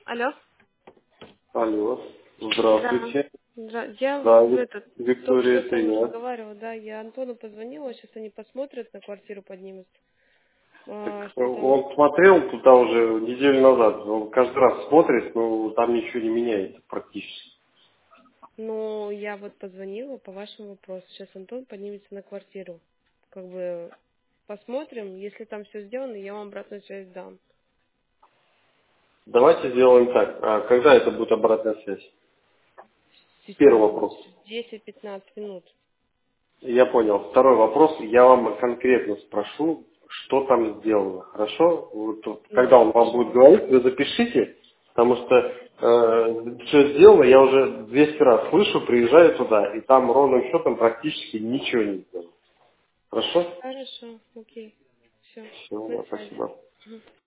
Алло. Алло, Да. здравствуйте. Я Да, только Виктория, что с это вами я. разговаривала, да, я Антону позвонила, сейчас они посмотрят, на квартиру поднимут. Так Что там? он смотрел туда уже неделю назад. Он каждый раз смотрит, но там ничего не меняется практически. Ну, я вот позвонила по вашему вопросу. Сейчас Антон поднимется на квартиру. Как бы посмотрим, если там все сделано, я вам обратную связь дам. Давайте сделаем так. А когда это будет обратная связь? Первый Секунду, вопрос. 10-15 минут. Я понял. Второй вопрос. Я вам конкретно спрошу, что там сделано. Хорошо? Когда Да, он вам будет пожалуйста. говорить, вы запишите, потому что все сделано, я уже 200 раз слышу, приезжаю туда, и там ровным счетом практически ничего не сделано. Хорошо? Хорошо, окей. Все, на Все, связи. спасибо. Мгм.